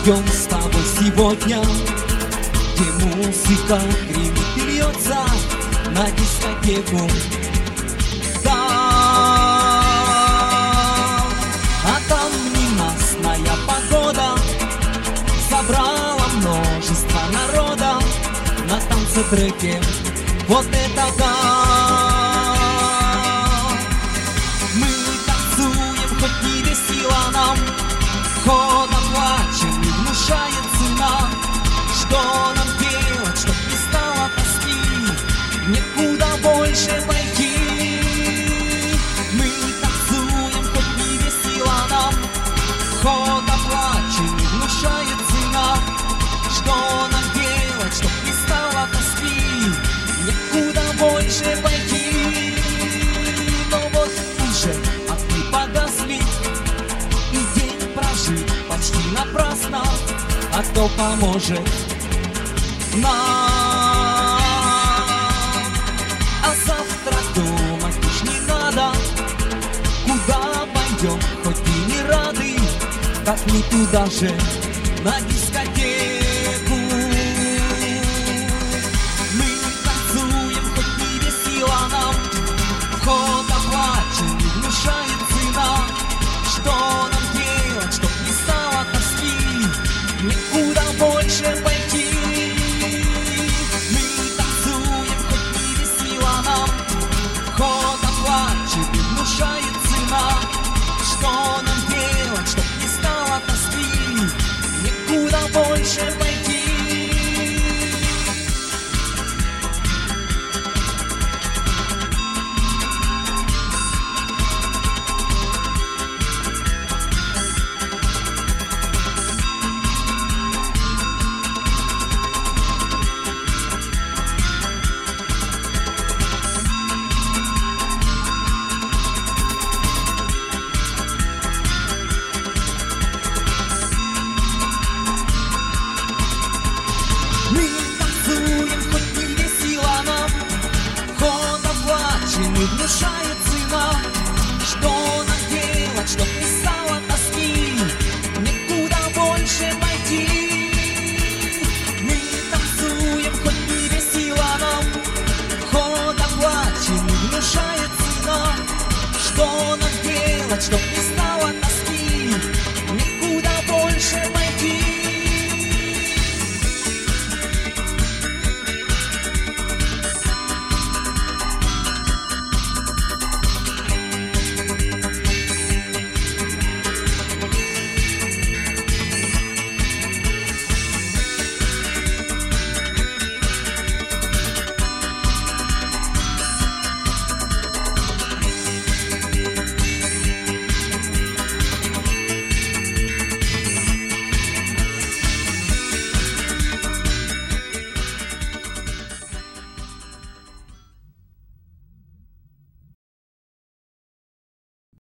пойдем с тобой сегодня, где музыка гремит и льется, на дискотеку. Да, а там ненастная погода собрала множество народа на танцетреке. Вот это да! Мы танцуем, хоть не весело нам, ходом плачем и внушает цена. Что нам делать, чтоб не стало тоски, некуда больше пойти. Мы танцуем, хоть не весело нам, ходом плачем и внушает цена. Что нам делать, чтоб не стало тоски, некуда больше пойти. Но вот уже огни погасли, и день прожит почти напрасно. А кто поможет нам? А завтра думать уж не надо, куда пойдем, хоть и не рады, как не туда же, на дискотеку. Мы танцуем, хоть не весело нам, ходом плачем и внушает цена. Что нам делать, чтоб не стало тоски, некуда больше пойти. Мы танцуем, хоть не весело нам, ходом плачем и внушает цена. Что нам делать, чтоб не стало тоски, некуда больше пойти.